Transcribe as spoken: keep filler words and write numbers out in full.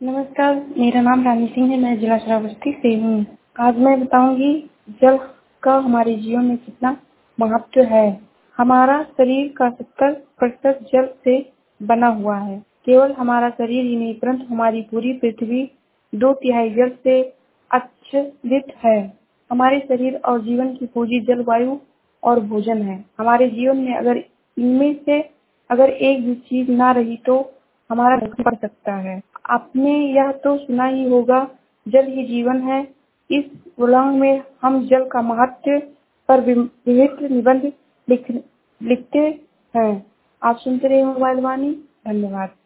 नमस्कार, मेरा नाम रानी सिंह है। मैं जिला श्रावस्ती से हूँ। आज मैं बताऊंगी जल का हमारे जीवन में कितना महत्व है। हमारा शरीर का सत्तर प्रतिशत जल से बना हुआ है। केवल हमारा शरीर ही नहीं परंतु हमारी पूरी पृथ्वी दो तिहाई जल से आच्छादित है। हमारे शरीर और जीवन की पूंजी जल, वायु और भोजन है। हमारे जीवन में अगर इनमें से अगर एक भी चीज ना रही तो हमारा नुकसान पड़ सकता है। आपने यह तो सुना ही होगा, जल ही जीवन है। इस व्लॉग में हम जल का महत्व पर विविध निबंध लिख, लिखते हैं। आप सुनते रहिए मोबाइल वाणी। धन्यवाद।